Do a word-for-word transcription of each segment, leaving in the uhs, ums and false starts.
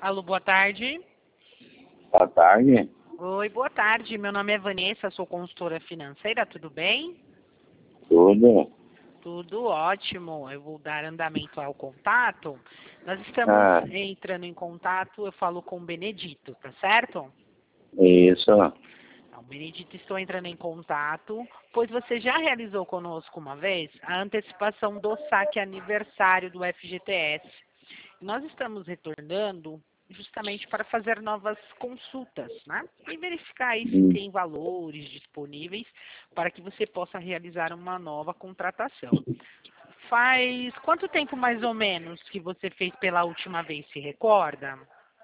Alô, boa tarde. Boa tarde. Oi, boa tarde. Meu nome é Vanessa, sou consultora financeira, tudo bem? Tudo. Tudo ótimo. Eu vou dar andamento ao contato. Nós estamos Ah, entrando em contato, eu falo com o Benedito, tá certo? isso. Então, Benedito, estou entrando em contato, pois você já realizou conosco uma vez a antecipação do saque aniversário do F G T S. Nós estamos retornando justamente para fazer novas consultas, né? E verificar aí se Hum. tem valores disponíveis para que você possa realizar uma nova contratação. Faz quanto tempo mais ou menos que você fez pela última vez, se recorda?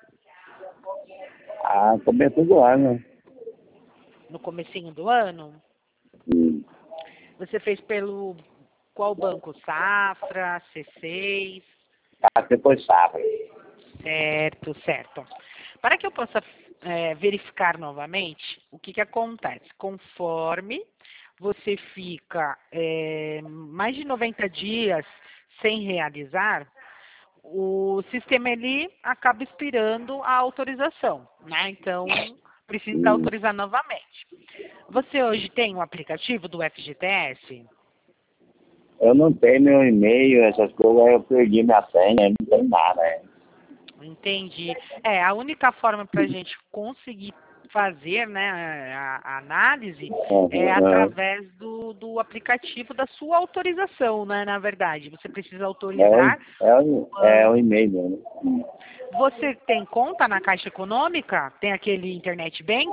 Ah, começo do ano. No comecinho do ano? Hum. Você fez pelo qual banco? Safra, C seis? Ah, depois sabe. Certo, certo. Para que eu possa é, verificar novamente, o que, que acontece? Conforme você fica é, mais de noventa dias sem realizar, o sistema ele acaba expirando a autorização, né? Então, precisa Hum. autorizar novamente. Você hoje tem o aplicativo do F G T S? Eu não tenho meu e-mail, essas coisas, aí eu perdi minha senha, não tem nada. É. Entendi. É, a única forma para a gente conseguir fazer, né, a, a análise é Uhum. através do, do aplicativo da sua autorização, né, na verdade. Você precisa É, o, autorizar. é, o, ah, é o e-mail mesmo. Hum. Você tem conta na Caixa Econômica? Tem aquele Internet Bank?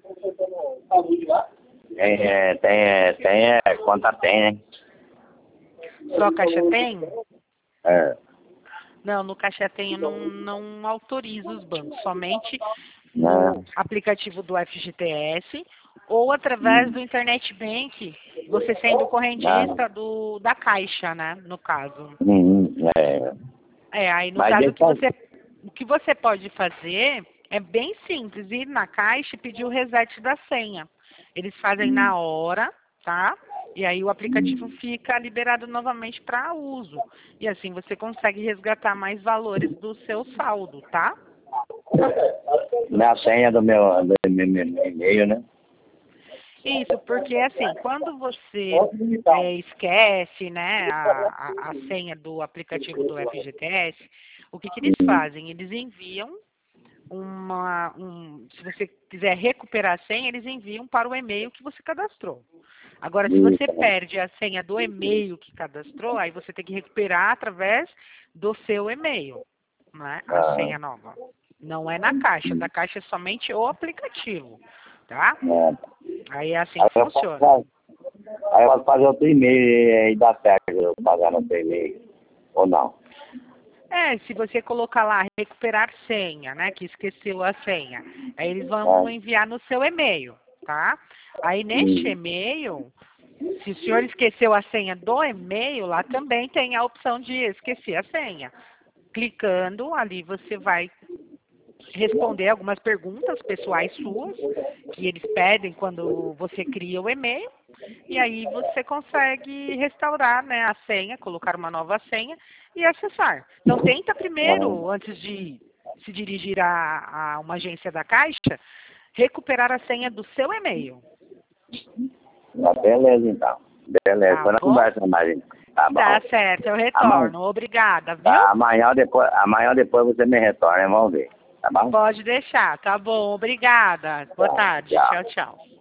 Tem, é, tem, é, tem, é, conta tem, né? Só a Caixa tem? É. Não, no Caixa Tem eu não, não autorizo os bancos, somente no Não. aplicativo do F G T S ou através Hum. do Internet Bank, você sendo Não. correntista do, da Caixa, né, no caso. Hum, é. É, aí no Mas caso o que deixa. você, o que você pode fazer é bem simples, ir na Caixa e pedir o reset da senha. Eles fazem Hum. na hora, tá? E aí o aplicativo fica liberado novamente para uso. E assim você consegue resgatar mais valores do seu saldo, tá? Minha senha do meu, do meu, meu e-mail, né? Isso, porque assim, quando você é, esquece, né, a, a, a senha do aplicativo do F G T S, o que, que eles fazem? Eles enviam uma, um, se você quiser recuperar a senha, eles enviam para o e-mail que você cadastrou. Agora, se você Isso. perde a senha do e-mail que cadastrou, aí você tem que recuperar através do seu e-mail, né, a Ah, senha nova. Não é na caixa, da caixa é somente o aplicativo, tá? é. Aí é assim Aí que eu posso funciona. fazer, aí eu posso fazer outro e-mail e dá certo eu pagar no teu e-mail. Ou não? É, se você colocar lá recuperar senha, né, que esqueceu a senha, aí eles vão É. enviar no seu e-mail, tá? Aí neste Hum. e-mail, se o senhor esqueceu a senha do e-mail, lá também tem a opção de esquecer a senha. Clicando ali, você vai responder algumas perguntas pessoais suas, que eles pedem quando você cria o e-mail, e aí você consegue restaurar, né, a senha, colocar uma nova senha e acessar. Então tenta Ah, primeiro, antes de se dirigir a, a uma agência da Caixa, recuperar a senha do seu e-mail, tá, beleza então. Beleza, tá depois nós bom? conversa mais. Então. Tá Tá bom. certo, eu Amanhã, retorno. Obrigada, viu? tá, amanhã, ou depois, amanhã ou depois você me retorna, vamos ver. Tá bom? Pode deixar, tá bom, obrigada. Boa Tá, tarde, tchau. tchau, tchau.